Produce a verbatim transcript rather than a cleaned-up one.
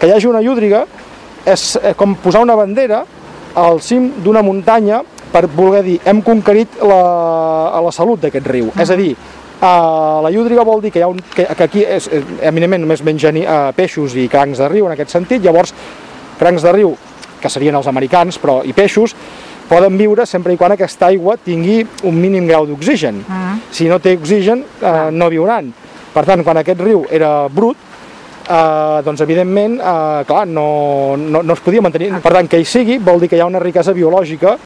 que hi hagi una llúdriga és com posar una bandera al cim d'una muntanya per voler dir, hem conquerit la, la salut d'aquest riu. Uh-huh. És a dir, uh, la llúdriga vol dir que, hi ha un, que, que aquí és, eminentment només mengen uh, peixos i crancs de riu en aquest sentit, llavors crancs de riu, que serien els americans, però i peixos, poden viure sempre i quan aquesta aigua tingui un mínim grau d'oxigen. Uh-huh. Si no té oxigen, uh, no viuran. Per tant, quan aquest riu era brut, Uh, doncs evidentment uh, clar, no, no, no es podia mantenir. Per tant, que hi sigui vol dir que hi ha una riquesa biològica